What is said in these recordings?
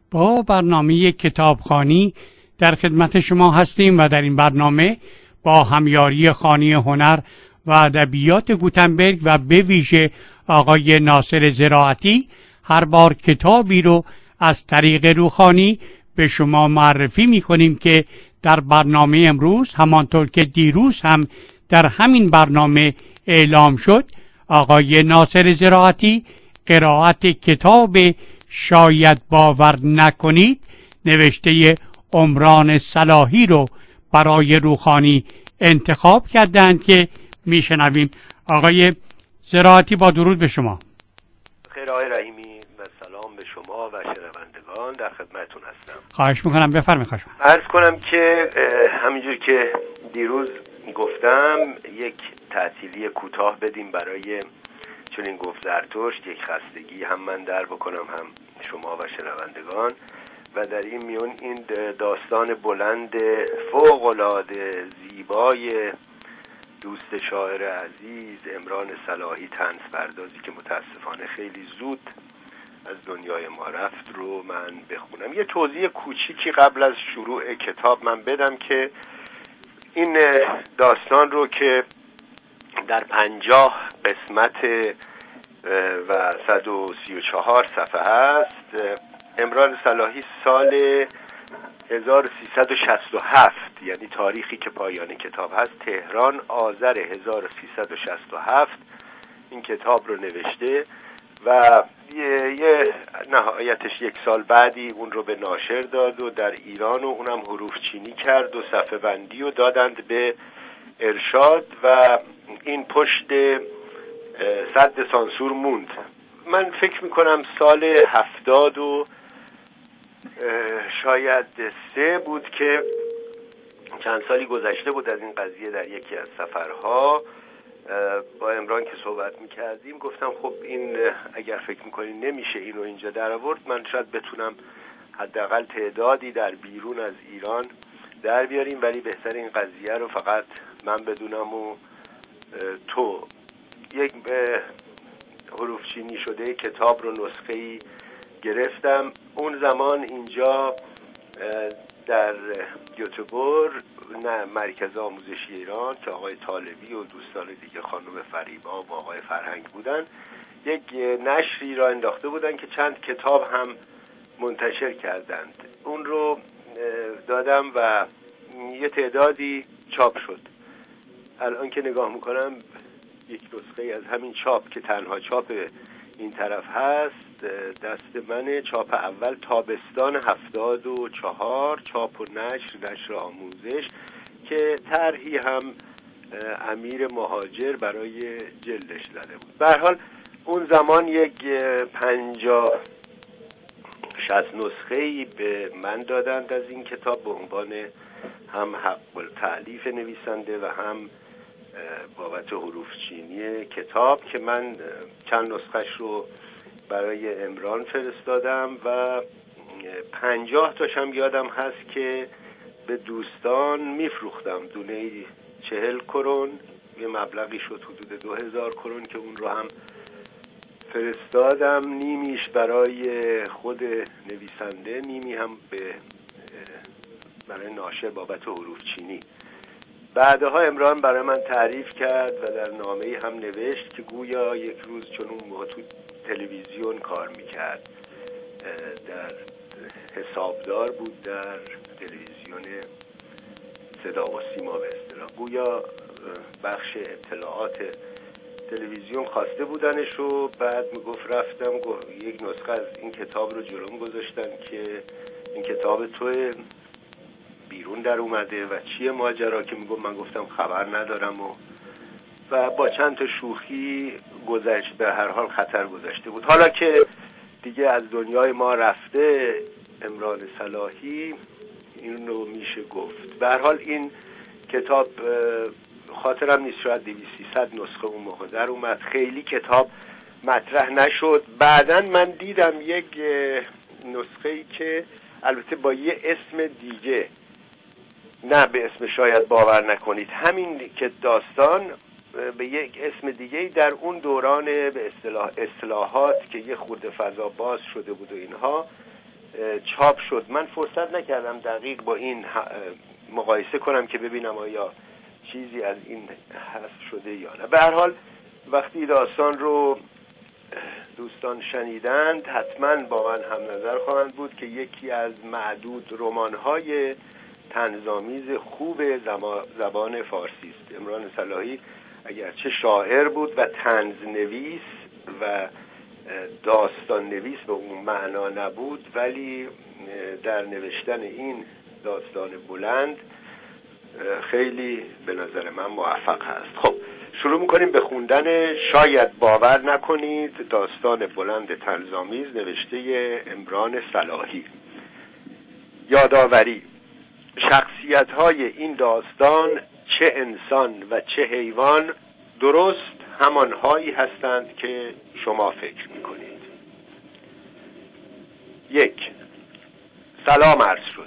با برنامه کتابخوانی در خدمت شما هستیم و در این برنامه با همیاری خانه هنر و ادبیات گوتنبرگ و به ویژه آقای ناصر زراعتی هر بار کتابی رو از طریق روخانی به شما معرفی می‌کنیم که در برنامه امروز همانطور که دیروز هم در همین برنامه اعلام شد، آقای ناصر زراعتی قرائت کتاب شاید باور نکنید نوشته عمران صلاحی رو برای روخانی انتخاب کردند که میشنویم. آقای زراعتی با درود به شما. خیر آقای رحیمی و سلام به شما و شنوندگان، در خدمتتون هستم. خواهش میکنم، بفرمایید. عرض کنم که همینجور که دیروز گفتم یک تعطیلی کوتاه بدیم برای چون این گفت زرتشت، یک خستگی هم من در بکنم هم شما و شنوندگان، و در این میون این داستان بلند فوق‌العاده زیبای دوست شاعر عزیز عمران صلاحی طنز پردازی که متاسفانه خیلی زود از دنیای ما رفت رو من بخونم. یه توضیح کوچیکی قبل از شروع کتاب من بدم که این داستان رو که در 50 قسمت و 134 صفحه هست، عمران صلاحی سال 1367 یعنی تاریخی که پایان کتاب هست، تهران، آذر 1367 این کتاب رو نوشته و یه نهایتش یک سال بعدی اون رو به ناشر داد و در ایران و اونم حروف چینی کرد و صفحه بندی و دادند به ارشاد و این پشت سد سانسور موند. من فکر میکنم سال 70 و شاید 3 بود که چند سالی گذشته بود از این قضیه، در یکی از سفرها با عمران که صحبت میکردیم گفتم خب این اگر فکر میکنین نمیشه اینو اینجا در آورد، من شاید بتونم حداقل تعدادی در بیرون از ایران در بیاریم، ولی بهتر این قضیه رو فقط من بدونم و تو. یک حروف چینی شده کتاب رو نسخه‌ای گرفتم. اون زمان اینجا در گوتهبورگ، نه مرکز آموزشی ایران که آقای طالبی و دوستان دیگه، خانم فریبا و آقای فرهنگ بودن، یک نشری را انداخته بودن که چند کتاب هم منتشر کردند. اون رو دادم و یه تعدادی چاپ شد. الان که نگاه میکنم یک نسخه از همین چاپ که تنها چاپ این طرف هست دست منه. چاپ اول تابستان 74، چاپ و نشر آموزش که طرحی هم امیر مهاجر برای جلدش زده بود. به هر حال اون زمان یک 50-60 نسخه‌ای به من دادند از این کتاب به عنوان هم حق التألیف نویسنده و هم بابت حروف چینی کتاب، که من چند نسخش رو برای عمران فرستادم و 50 تاشم یادم هست که به دوستان میفروختم. دونه 40 کرون، یه مبلغی شد حدود 2000 کرون که اون رو هم فرستادم، نیمیش برای خود نویسنده، نیمی هم برای ناشر بابت حروف چینی. بعدها عمران برای من تعریف کرد و در نامه‌ای هم نوشت که گویا یک روز، چون اون موقع تو تلویزیون کار میکرد، در حسابدار بود در تلویزیون صدا و سیما به اصطلاح، گویا بخش اطلاعات تلویزیون خواسته بودنش و بعد میگفت رفتم یک نسخه از این کتاب رو جلوم گذاشتن که این کتاب توی بیرون در اومده و چیه ماجرا، که میگم من گفتم خبر ندارم و با چند تا شوخی گذشت. به هر حال خطر گذشته بود. حالا که دیگه از دنیای ما رفته عمران صلاحی، این رو میشه گفت. به هر حال این کتاب خاطرم نیست، شاید 200-300 نسخه اون موقع در اومد، خیلی کتاب مطرح نشد. بعدن من دیدم یک نسخه‌ای که البته با یه اسم دیگه، نه به اسم شاید باور نکنید، همین که داستان به یک اسم دیگه در اون دوران به اصطلاحات که یه خورده فضا باز شده بود و اینها، چاپ شد. من فرصت نکردم دقیق با این مقایسه کنم که ببینم آیا چیزی از این حذف شده یا نه. به هر حال وقتی داستان رو دوستان شنیدند حتما با من هم نظر خواهند بود که یکی از معدود رمان‌های طنزآمیز خوب زبان فارسی است. عمران صلاحی اگرچه شاعر بود و طنز نویس و داستان نویس به اون معنا نبود، ولی در نوشتن این داستان بلند خیلی به نظر من موفق هست. خب شروع میکنیم به خوندن شاید باور نکنید، داستان بلند طنزآمیز نوشته عمران صلاحی. یادآوری: شخصیت‌های این داستان چه انسان و چه حیوان درست همانهایی هستند که شما فکر میکنید. 1. سلام عرض شد.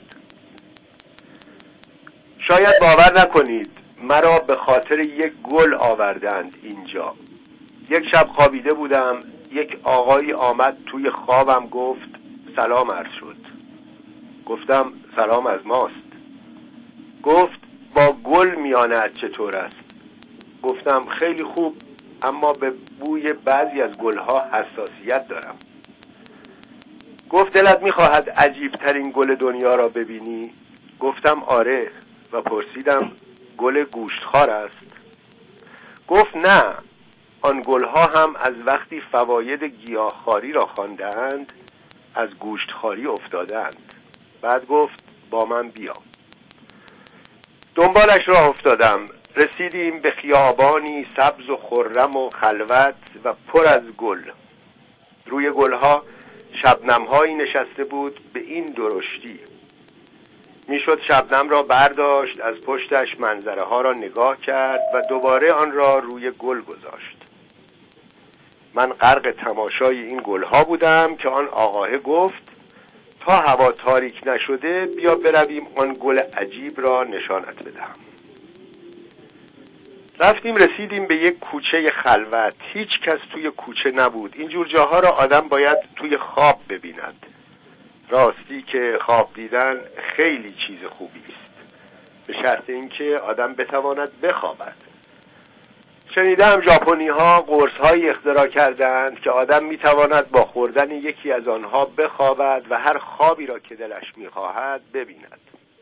شاید باور نکنید مرا به خاطر یک گل آوردند اینجا. یک شب خوابیده بودم، یک آقایی آمد توی خوابم گفت سلام عرض شد. گفتم سلام از ماست. گفت با گل میانت چطور است؟ گفتم خیلی خوب، اما به بوی بعضی از گلها حساسیت دارم. گفت دلت میخواهد عجیبترین گل دنیا را ببینی؟ گفتم آره و پرسیدم گل گوشتخوار است؟ گفت نه، آن گلها هم از وقتی فواید گیاهخواری را خواندند از گوشتخواری افتادند. بعد گفت با من بیا. دنبالش راه افتادم. رسیدیم به خیابانی سبز و خرم و خلوت و پر از گل. روی گلها شبنم‌هایی نشسته بود به این درشتی. میشد شبنم را برداشت، از پشتش منظره ها را نگاه کرد و دوباره آن را روی گل گذاشت. من غرق تماشای این گلها بودم که آن آقاه گفت تا هوا تاریک نشده بیا برویم آن گل عجیب را نشانت بدهم. رفتیم، رسیدیم به یک کوچه خلوت. هیچ کس توی کوچه نبود. اینجور جاها را آدم باید توی خواب ببیند. راستی که خواب دیدن خیلی چیز خوبی است، به شرط اینکه آدم بتواند بخوابد. شنیدم ژاپنی ها قرص هایی اختراع کردند که آدم میتواند با خوردن یکی از آنها بخوابد و هر خوابی را که دلش میخواهد ببیند.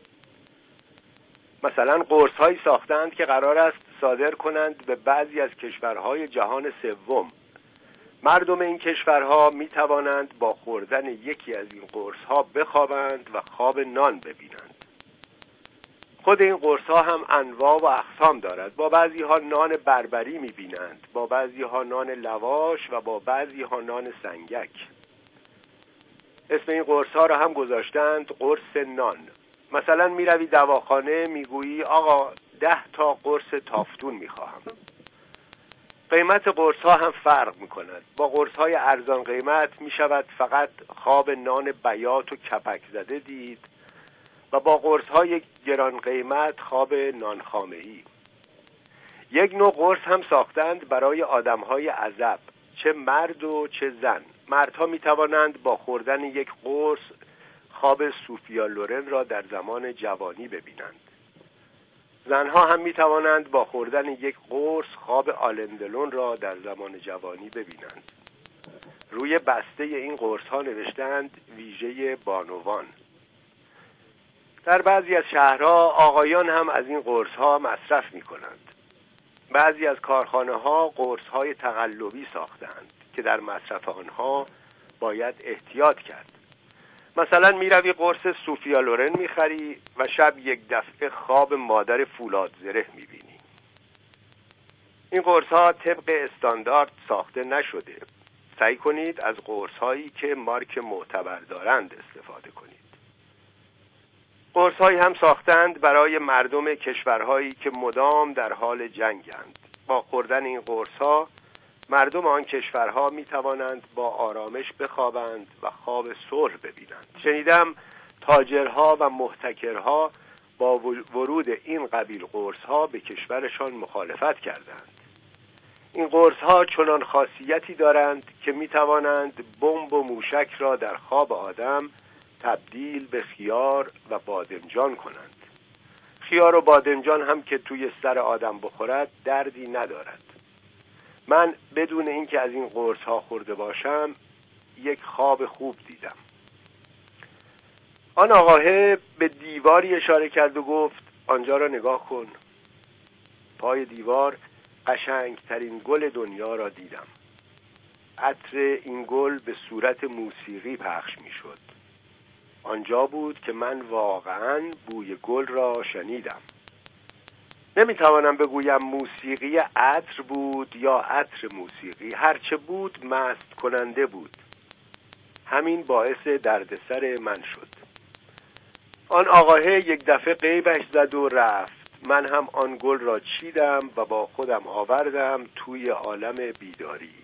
مثلا قرص هایی ساختند که قرار است صادر کنند به بعضی از کشورهای جهان سوم. مردم این کشورها می توانند با خوردن یکی از این قرص ها بخوابند و خواب نان ببینند. خود این قرص ها هم انواع و اقسام دارد. با بعضی ها نان بربری می بینند، با بعضی ها نان لواش و با بعضی ها نان سنگک. اسم این قرص ها را هم گذاشتند قرص نان. مثلا می روی دواخانه می گویی آقا 10 تا قرص تافتون می خواهم. قیمت قرص ها هم فرق می کند. با قرص های ارزان قیمت می شود فقط خواب نان بیات و کپک زده دید و با قرص های گران قیمت خواب نان خامه‌ای. یک نوع قرص هم ساختند برای آدم های عزب، چه مرد و چه زن. مردها می توانند با خوردن یک قرص خواب سوفیا لورن را در زمان جوانی ببینند. زنها هم می توانند با خوردن یک قرص خواب آلندلون را در زمان جوانی ببینند. روی بسته این قرص ها نوشتند ویژه بانوان. در بعضی از شهرها آقایان هم از این قرص ها مصرف می کنند. بعضی از کارخانه ها قرص های تقلبی ساختند که در مصرف آنها باید احتیاط کرد. مثلا می روی قرص سوفیا لورن می خری و شب یک دفعه خواب مادر فولاد زره می بینی. این قرص ها طبق استاندارد ساخته نشده. سعی کنید از قرص هایی که مارک معتبر دارند استفاده کنید. قرص هایی هم ساختند برای مردم کشورهایی که مدام در حال جنگند. با خوردن این قرص ها مردم آن کشورها می توانند با آرامش بخوابند و خواب صلح ببینند. شنیدم تاجرها و محتکرها با ورود این قبیل قرصها به کشورشان مخالفت کردند. این قرصها چنان خاصیتی دارند که می توانند بمب و موشک را در خواب آدم تبدیل به خیار و بادمجان کنند. خیار و بادمجان هم که توی سر آدم بخورد دردی ندارد. من بدون اینکه از این قرص ها خورده باشم یک خواب خوب دیدم. آن آقاه به دیواری اشاره کرد و گفت آنجا را نگاه کن. پای دیوار قشنگترین گل دنیا را دیدم. عطر این گل به صورت موسیقی پخش می شد. آنجا بود که من واقعاً بوی گل را شنیدم. نمیتوانم بگویم موسیقی عطر بود یا عطر موسیقی، هرچه بود مست کننده بود. همین باعث دردسر من شد. آن آقاه یک دفعه غیبش زد و رفت. من هم آن گل را چیدم و با خودم آوردم توی عالم بیداری.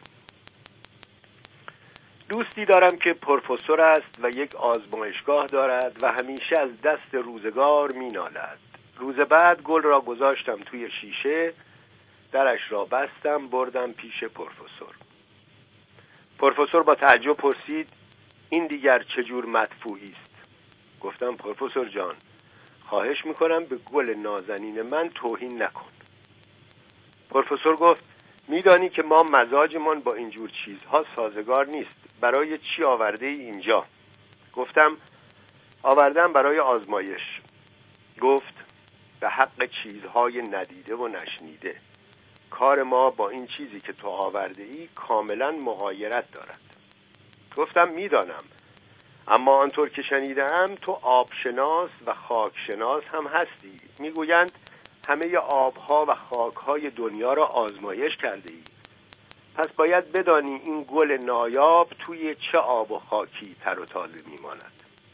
دوستی دارم که پروفسور است و یک آزمایشگاه دارد و همیشه از دست روزگار می نالد. روز بعد گل را گذاشتم توی شیشه، درش را بستم، بردم پیش پروفسور. پروفسور با تعجب پرسید این دیگر چجور مدفوعی است؟ گفتم پروفسور جان، خواهش میکنم به گل نازنین من توهین نکن. پروفسور گفت میدانی که ما مزاجمان با اینجور چیزها سازگار نیست. برای چی آورده ای اینجا؟ گفتم آوردم برای آزمایش. گفت به حق چیزهای ندیده و نشنیده. کار ما با این چیزی که تو آورده ای کاملا مغایرت دارد. گفتم میدانم، اما آنطور که شنیدم تو آبشناس و خاکشناس هم هستی. میگویند همه آبها و خاکهای دنیا را آزمایش کرده ای. پس باید بدانی این گل نایاب توی چه آب و خاکی تر و تازه میماند.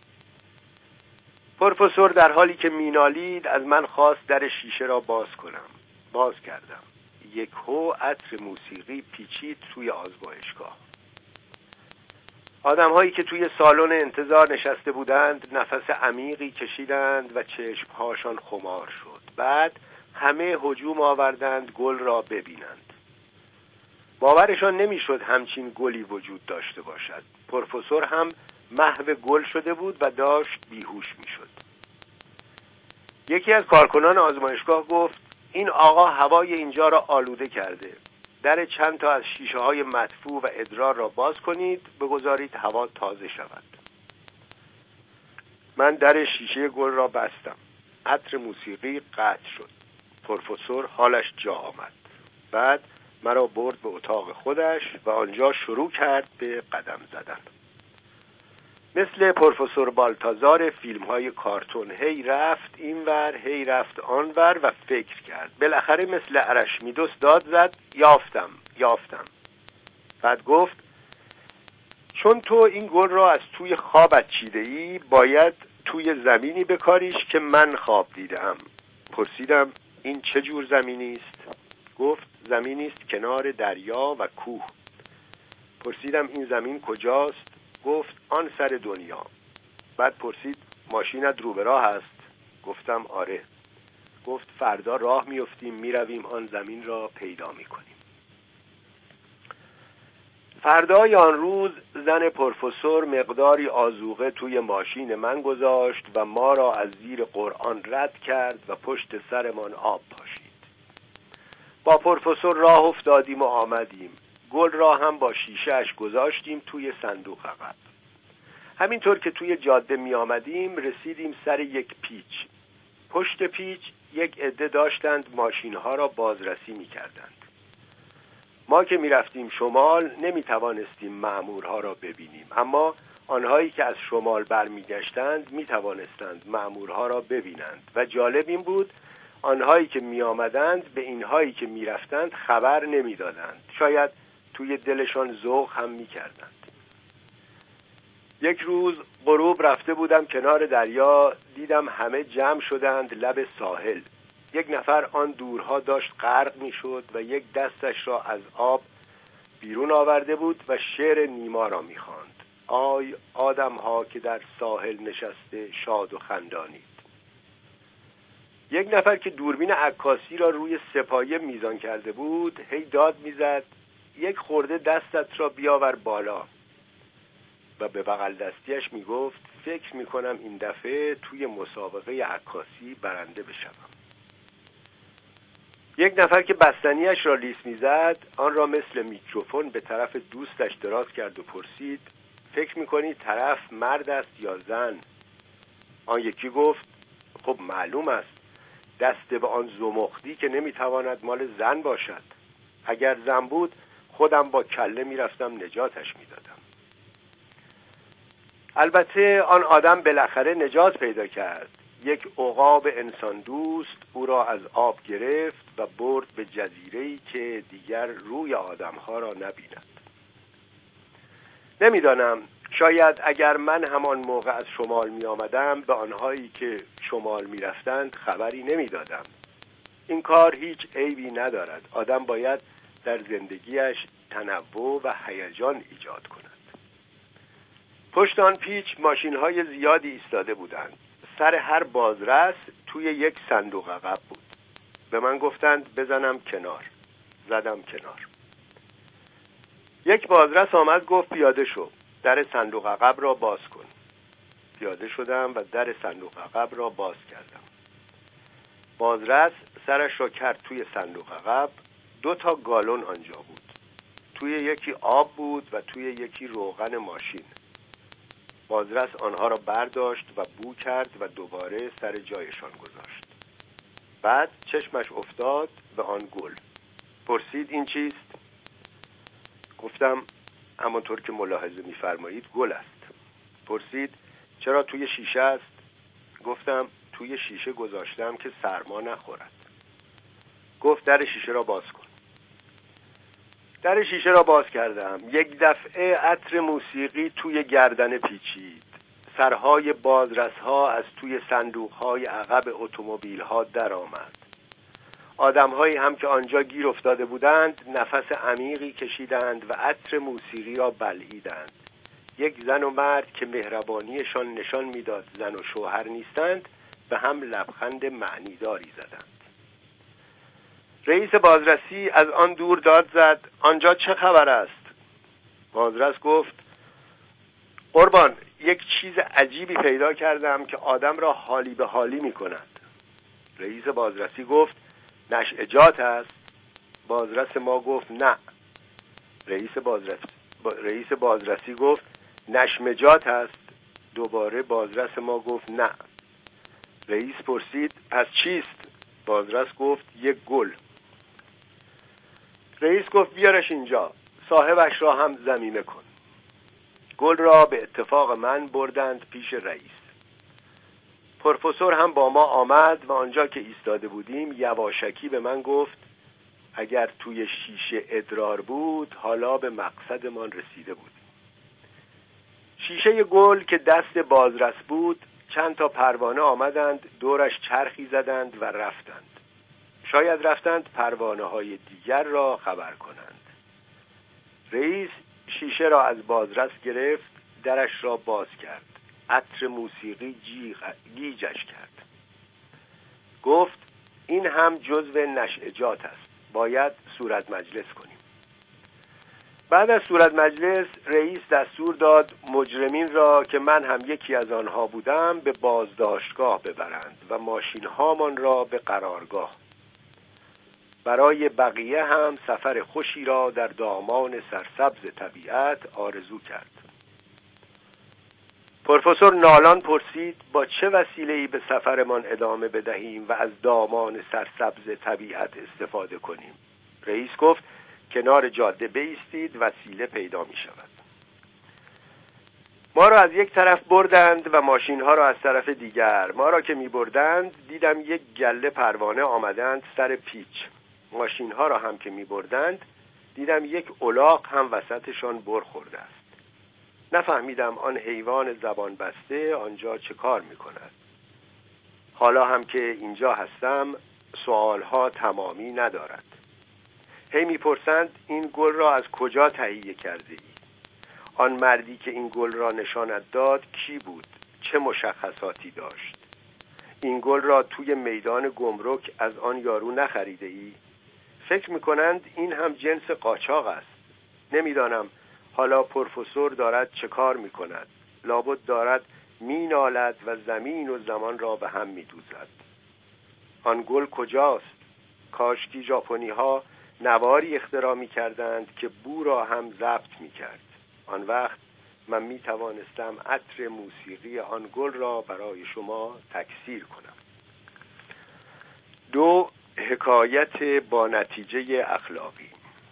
پروفسور در حالی که مینالید از من خواست در شیشه را باز کنم. باز کردم. یکهو عطر موسیقی پیچید توی آزمایشگاه. آدم‌هایی که توی سالن انتظار نشسته بودند نفس عمیقی کشیدند و چشمهاشان خمار شد. بعد همه هجوم آوردند گل را ببینند. باورشان نمیشد همچین گلی وجود داشته باشد. پروفسور هم محو گل شده بود و داشت بیهوش میشد. یکی از کارکنان آزمایشگاه گفت این آقا هوای اینجا را آلوده کرده. در چند تا از شیشه های مدفوع و ادرار را باز کنید، بگذارید هوا تازه شود. من در شیشه گل را بستم. عطر موسیقی قطع شد. پروفسور حالش جا آمد. بعد مرا برد به اتاق خودش و آنجا شروع کرد به قدم زدن. مثل پروفسور بالتازار فیلم های کارتون هی رفت اینور هی رفت آنور و فکر کرد. بالاخره مثل ارشمیدس داد زد یافتم. بعد گفت چون تو این گل را از توی خوابت چیده ای باید توی زمینی بکاریش که من خواب دیدم. پرسیدم این چه جور زمینی است؟ گفت زمینی است کنار دریا و کوه. پرسیدم این زمین کجاست؟ گفت آن سر دنیا. بعد پرسید ماشینت رو به راه است؟ گفتم آره. گفت فردا راه میافتیم میرویم آن زمین را پیدا میکنیم. فردای آن روز زن پروفسور مقداری آذوقه توی ماشین من گذاشت و ما را از زیر قرآن رد کرد و پشت سرمان آب پاشید. با پروفسور راه افتادیم و آمدیم. گل را هم با شیشه‌اش گذاشتیم توی صندوق عقب. همینطور که توی جاده می آمدیم رسیدیم سر یک پیچ. پشت پیچ یک عده داشتند ماشین‌ها را بازرسی می کردند. ما که می رفتیم شمال نمی توانستیم مأمورها را ببینیم، اما آنهایی که از شمال برمی گشتند می توانستند مأمورها را ببینند و جالب این بود آنهایی که می آمدند به اینهایی که می رفتند خبر نمی دادند. شاید توی دلشان ذوق هم می کردند. یک روز غروب رفته بودم کنار دریا، دیدم همه جمع شدند لب ساحل. یک نفر آن دورها داشت غرق می شد و یک دستش را از آب بیرون آورده بود و شعر نیما را می خواند. آی آدم ها که در ساحل نشسته شاد و خندانید. یک نفر که دوربین عکاسی را روی سپایه میزان کرده بود هی داد میزد یک خورده دستت را بیاور بالا و به بغل دستیش میگفت فکر میکنم این دفعه توی مسابقه عکاسی برنده بشم. یک نفر که بستنیش را لیس میزد آن را مثل میکروفون به طرف دوستش دراز کرد و پرسید فکر میکنی طرف مرد است یا زن؟ آن یکی گفت خب معلوم است، دست به آن زمختی که نمیتواند مال زن باشد. اگر زن بود خودم با کله میرفتم نجاتش میدادم. البته آن آدم بالاخره نجات پیدا کرد. یک عقاب انسان دوست او را از آب گرفت و برد به جزیره‌ای که دیگر روی آدمها را نبیند. نمیدانم، شاید اگر من همان موقع از شمال می آمدم به آنهایی که شمال می رفتند خبری نمی دادم. این کار هیچ عیبی ندارد. آدم باید در زندگیش تنوع و هیجان ایجاد کند. پشت آن پیچ ماشین‌های زیادی ایستاده بودند. سر هر بازرس توی یک صندوق عقب بود. به من گفتند بزنم کنار. زدم کنار. یک بازرس آمد گفت پیاده شو. در صندوق عقب را باز کن. پیاده شدم و در صندوق عقب را باز کردم. بازرس سرش را کرد توی صندوق عقب. 2 گالون آنجا بود. توی یکی آب بود و توی یکی روغن ماشین. بازرس آنها را برداشت و بو کرد و دوباره سر جایشان گذاشت. بعد چشمش افتاد به آن گل. پرسید این چیست؟ گفتم همانطور که ملاحظه می‌فرمایید گل است. پرسید چرا توی شیشه است؟ گفتم توی شیشه گذاشتم که سرما نخورد. گفت در شیشه را باز کن. در شیشه را باز کردم. یک دفعه عطر موسیقی توی گردن پیچید. سرهای بازرس‌ها از توی صندوق‌های عقب اتومبیل‌ها در آمد. آدم‌هایی هم که آنجا گیر افتاده بودند نفس عمیقی کشیدند و عطر موسیقی را بلعیدند. یک زن و مرد که مهربانیشان نشان می‌داد زن و شوهر نیستند به هم لبخند معنیداری زدند. رئیس بازرسی از آن دور داد زد آنجا چه خبر است؟ بازرس گفت قربان یک چیز عجیبی پیدا کردم که آدم را حالی به حالی می کند. رئیس بازرسی گفت نشعجات است؟ بازرس ما گفت نه. رئیس بازرسی گفت نشمجات است؟ دوباره بازرس ما گفت نه. رئیس پرسید پس چیست؟ بازرس گفت یک گل. رئیس گفت بیارش اینجا. صاحبش را هم ضمیمه کن. گل را به اتفاق من بردند پیش رئیس. پروفسور هم با ما آمد و آنجا که ایستاده بودیم یواشکی به من گفت اگر توی شیشه ادرار بود حالا به مقصدمان رسیده بودیم. شیشه گل که دست بازرس بود چند تا پروانه آمدند دورش چرخی زدند و رفتند. شاید رفتند پروانه‌های دیگر را خبر کنند. رئیس شیشه را از بازرس گرفت، درش را باز کرد. عطر موسیقی گیجش کرد. گفت این هم جزو نشعجات است. باید صورت مجلس کنیم. بعد از صورت مجلس رئیس دستور داد مجرمین را که من هم یکی از آنها بودم به بازداشتگاه ببرند و ماشین هامان را به قرارگاه. برای بقیه هم سفر خوشی را در دامان سرسبز طبیعت آرزو کرد. پروفسور نالان پرسید با چه وسیله‌ای به سفرمان ادامه بدهیم و از دامان سرسبز طبیعت استفاده کنیم؟ رئیس گفت کنار جاده بایستید وسیله پیدا می شود. ما را از یک طرف بردند و ماشین ها را از طرف دیگر. ما را که می بردند دیدم یک گله پروانه آمدند سر پیچ. ماشین ها را هم که می بردند دیدم یک الاغ هم وسطشان برخورده است. نفهمیدم آن حیوان زبان بسته آنجا چه کار می کند. حالا هم که اینجا هستم سوالها تمامی ندارد. هی میپرسند این گل را از کجا تهیه کرده ای؟ آن مردی که این گل را نشانت داد کی بود؟ چه مشخصاتی داشت؟ این گل را توی میدان گمرک از آن یارو نخریده ای؟ فکر میکنند این هم جنس قاچاق است. نمیدانم حالا پروفسور دارد چه کار میکند. لابد دارد می نالد و زمین و زمان را به هم می دوزد. آن گل کجاست؟ کاشکی ژاپنی ها نواری اختراع می کردند که بو را هم ضبط می کرد. آن وقت من می توانستم عطر موسیقی آن گل را برای شما تکثیر کنم. 2. حکایت با نتیجه اخلاقی.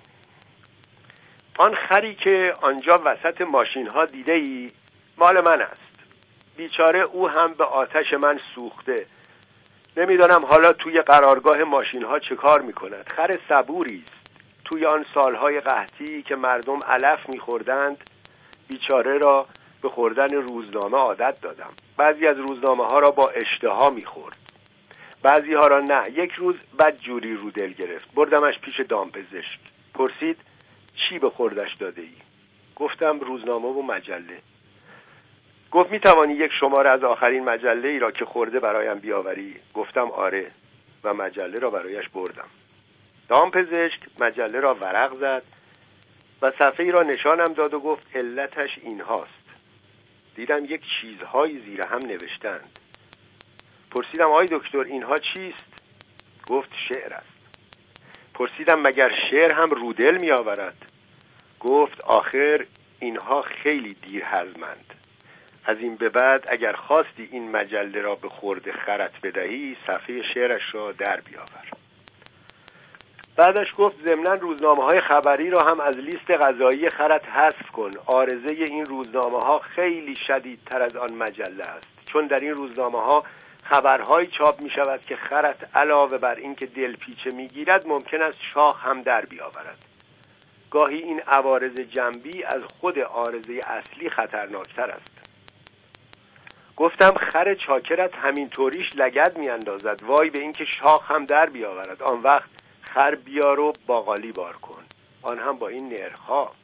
آن خری که آنجا وسط ماشین ها دیده ای مال من است. بیچاره او هم به آتش من سوخته. نمیدانم حالا توی قرارگاه ماشین ها چه کار میکند. خر صبوری است. توی آن سالهای قحطی که مردم علف میخوردند بیچاره را به خوردن روزنامه عادت دادم. بعضی از روزنامه ها را با اشتها میخورد، بعضی ها را نه. یک روز بدجوری رو دل گرفت. بردمش پیش دامپزشک. پرسید چی به خوردش داده ای؟ گفتم روزنامه و مجله. گفت می توانی یک شماره از آخرین مجله ای را که خورده برایم بیاوری؟ گفتم آره و مجله را برایش بردم. دامپزشک مجله را ورق زد و صفحه ای را نشانم داد و گفت علتش این هاست. دیدم یک چیزهایی زیر هم نوشتند. پرسیدم آی دکتر اینها چیست؟ گفت شعر است. پرسیدم مگر شعر هم رودل می آورد؟ گفت آخر اینها خیلی دیر هضمند. از این به بعد اگر خواستی این مجله را به خورد خرت بدهی صفحه شعرش را در بیاور. بعدش گفت ضمناً روزنامه‌های خبری را هم از لیست غذایی خرت حذف کن. عارضه این روزنامه‌ها خیلی شدیدتر از آن مجله است، چون در این روزنامه‌ها خبرهایی چاپ می‌شود که خرت علاوه بر این که دلپیچه می‌گیرد ممکن است شاخ هم در بیاورد. گاهی این عوارض جنبی از خود عارضه اصلی خطرناکتر است. گفتم خر چاکرت همین طوریش لگد میاندازد، وای به این که شاخ هم در بیاورد. آن وقت خر بیار و باقالی بار کن، آن هم با این نرخ‌ها.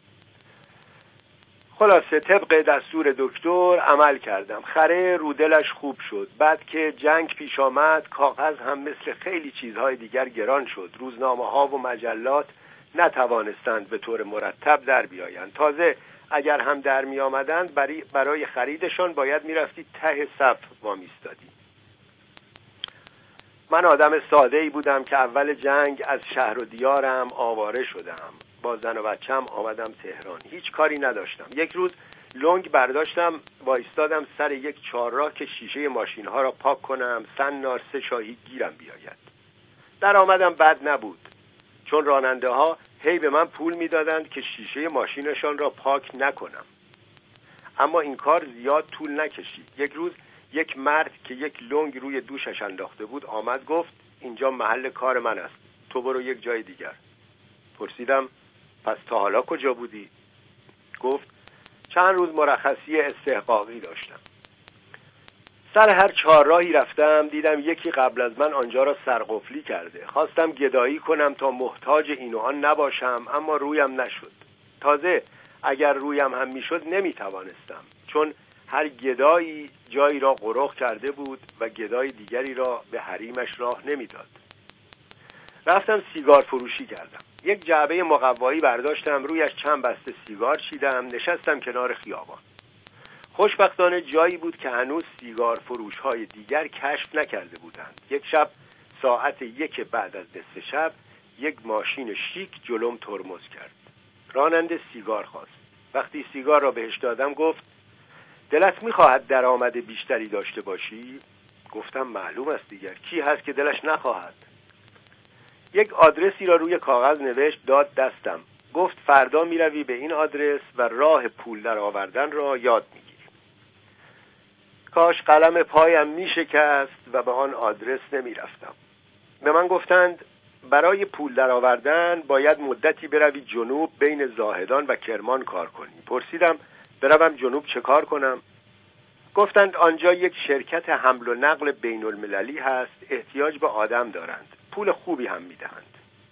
خلاصه طبق دستور دکتر عمل کردم. خره رودلش خوب شد. بعد که جنگ پیش آمد کاغذ هم مثل خیلی چیزهای دیگر گران شد. روزنامه‌ها و مجلات نتوانستند به طور مرتب در بیایند. تازه اگر هم در می آمدند برای خریدشان باید می رفتی ته صف وامیستادی. من آدم ساده‌ای بودم که اول جنگ از شهر و دیارم آواره شدم. با زن و بچم آمدم تهران. هیچ کاری نداشتم. یک روز لنگ برداشتم وایستادم سر یک چهارراه که شیشه ماشین‌ها را پاک کنم سنار 3 شاهی گیرم بیاید. در آمدم بد نبود، چون راننده ها هی به من پول میدادند که شیشه ماشینشان را پاک نکنم. اما این کار زیاد طول نکشید. یک روز یک مرد که یک لنگ روی دوشش انداخته بود آمد گفت اینجا محل کار من است، تو برو یک جای دیگر. پرسیدم پس تا حالا کجا بودی؟ گفت چند روز مرخصی استحقاقی داشتم. سر هر چهارراهی رفتم دیدم یکی قبل از من آنجا را سرقفلی کرده. خواستم گدایی کنم تا محتاج این و آن نباشم، اما رویم نشد. تازه اگر رویم هم میشد نمیتوانستم، چون هر گدایی جایی را قرق کرده بود و گدای دیگری را به حریمش راه نمیداد. رفتم سیگار فروشی کردم. یک جعبه مقوایی برداشتم، رویش چند بسته سیگار چیدم، نشستم کنار خیابان. خوشبختانه جایی بود که هنوز سیگار فروش‌های دیگر کشف نکرده بودند. یک شب ساعت 1 بعد از نصف شب یک ماشین شیک جلوم ترمز کرد. راننده سیگار خواست. وقتی سیگار را بهش دادم گفت دلت می‌خواهد درآمد بیشتری داشته باشی؟ گفتم معلوم است دیگر، کی هست که دلش نخواهد؟ یک آدرسی را روی کاغذ نوشت داد دستم. گفت فردا میروی به این آدرس و راه پول درآوردن را یاد میگیری. کاش قلم پایم میشکست و به آن آدرس نمیرفتم. به من گفتند برای پول درآوردن باید مدتی بروی جنوب بین زاهدان و کرمان کار کنی. پرسیدم بروم جنوب چه کار کنم؟ گفتند آنجا یک شرکت حمل و نقل بین المللی هست، احتیاج به آدم دارند، پول خوبی هم میدهند.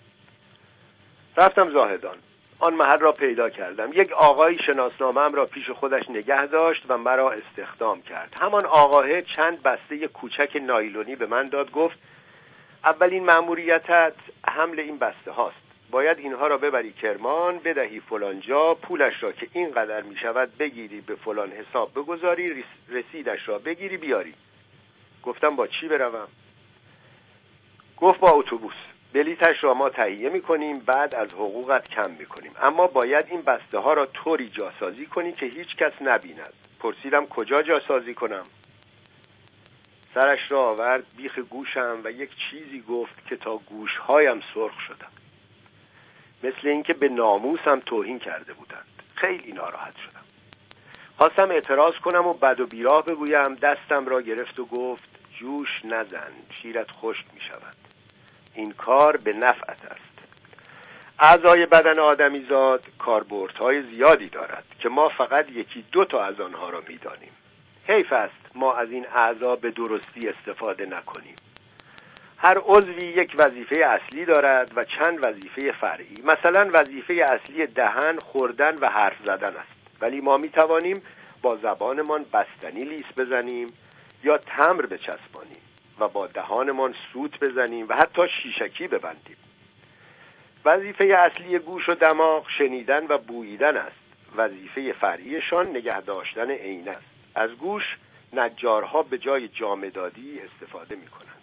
رفتم زاهدان. آن محل را پیدا کردم. یک آقای شناسنامه‌ام را پیش خودش نگه داشت و مرا استخدام کرد. همان آقای چند بسته کوچک نایلونی به من داد. گفت اولین مأموریتت حمل این بسته هاست. باید اینها را ببری کرمان، بدهی فلانجا، پولش را که اینقدر می شود بگیری به فلان حساب بگذاری، رسیدش را بگیری بیاری. گفتم با چی بروم؟ گفت با اتوبوس. بلیتش را ما تهیه می کنیم، بعد از حقوقت کم می کنیم، اما باید این بسته ها را طوری جاسازی کنی که هیچ کس نبیند. پرسیدم کجا جاسازی کنم؟ سرش را آورد بیخ گوشم و یک چیزی گفت که تا گوشهایم سرخ شدم، مثل اینکه به ناموسم توهین کرده بودند. خیلی ناراحت شدم. خواستم اعتراض کنم و بد و بیراه بگویم. دستم را گرفت و گفت جوش نزن، شیرت خشک می شود. این کار به نفعت است. اعضای بدن آدمیزاد کاربردهای زیادی دارد که ما فقط یکی دو تا از آنها را می دانیم. حیف است ما از این اعضا به درستی استفاده نکنیم. هر عضوی یک وظیفه اصلی دارد و چند وظیفه فرعی. مثلا وظیفه اصلی دهن خوردن و حرف زدن است، ولی ما می توانیم با زبانمان بستنی لیس بزنیم یا تمر بچسبانیم و با دهانمان سوت بزنیم و حتی شیشکی ببندیم. وظیفه اصلی گوش و دماغ شنیدن و بوییدن است. وظیفه فرعیشان نگه داشتن عین است. از گوش نجارها به جای جامدادی استفاده می کنند.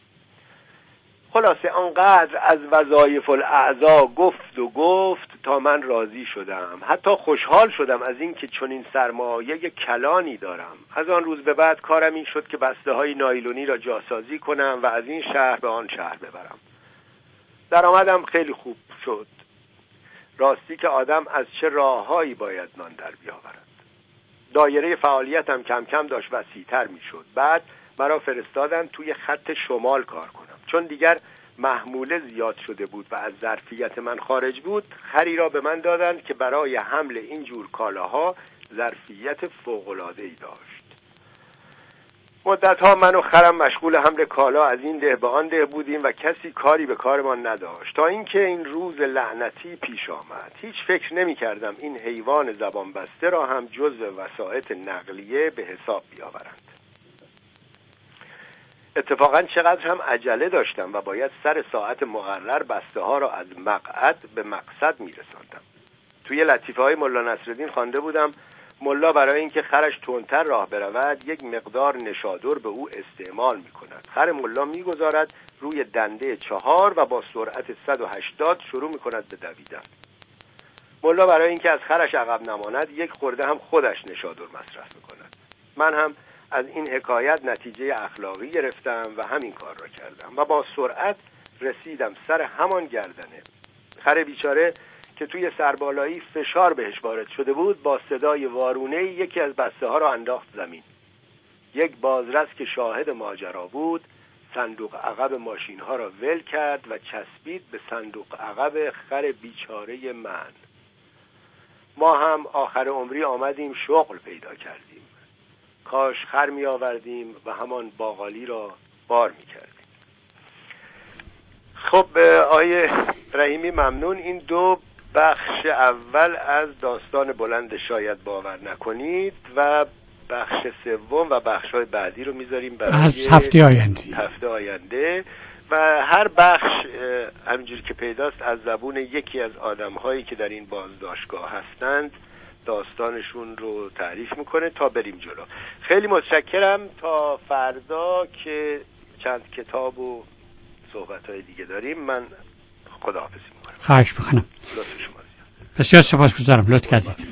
خلاصه آنقدر از وظایف الاعضا گفت تا من راضی شدم. حتی خوشحال شدم از این که چنین سرمایه کلانی دارم. از آن روز به بعد کارم این شد که بسته های نایلونی را جاسازی کنم و از این شهر به آن شهر ببرم. درآمدم خیلی خوب شد. راستی که آدم از چه راههایی باید نان در بیاورد. دایره فعالیتم کم کم داشت وسیع‌تر میشد. بعد مرا فرستادن توی خط شمال کار کنم. چون دیگر محموله زیاد شده بود و از ظرفیت من خارج بود، خری را به من دادند که برای حمل این جور کالاها ظرفیت فوق‌العاده‌ای داشت. مدت‌ها من و خرم مشغول حمل کالا از این ده به آن ده بودیم و کسی کاری به کارمان نداشت، تا اینکه این روز لعنتی پیش آمد. هیچ فکر نمی‌کردم این حیوان زبان بسته را هم جزو وسایط نقلیه به حساب بیاورند. اتفاقا چقدر هم عجله داشتم و باید سر ساعت مقرر بسته ها را از مقعد به مقصد میرساندم. توی لطیفه های ملا نصرالدین خوانده بودم ملا برای اینکه خرش تندتر راه برود یک مقدار نشادر به او استعمال میکند. خر ملا میگذارد روی دنده 4 و با سرعت 180 شروع میکند به دویدن. ملا برای اینکه از خرش عقب نماند یک خورده هم خودش نشادر مصرف میکند. من هم از این حکایت نتیجه اخلاقی گرفتم و همین کار را کردم و با سرعت رسیدم سر همان گردنه. خر بیچاره که توی سربالایی فشار بهش وارد شده بود با صدای وارونه یکی از بسته ها را انداخت زمین. یک بازرس که شاهد ماجرا بود صندوق عقب ماشین ها را ول کرد و چسبید به صندوق عقب خر بیچاره من. ما هم آخر عمری آمدیم شغل پیدا کردیم. کاش خر می آوردیم و همان باقالی را بار می کردیم. خب آیه رحیمی ممنون. این دو بخش اول از داستان بلند شاید باور نکنید و بخش سوم و بخش های بعدی رو میذاریم برای از هفته آینده و هر بخش همینجوری که پیداست از زبون یکی از آدم هایی که در این بازداشتگاه هستند داستانشون رو تعریف میکنه تا بریم جلو. خیلی متشکرم. تا فردا که چند کتاب و صحبت‌های دیگه داریم من خداحافظی میکنم. خواهش میکنم. لطف شما زیاد. بسیار سپاسگزارم. لطف کردید.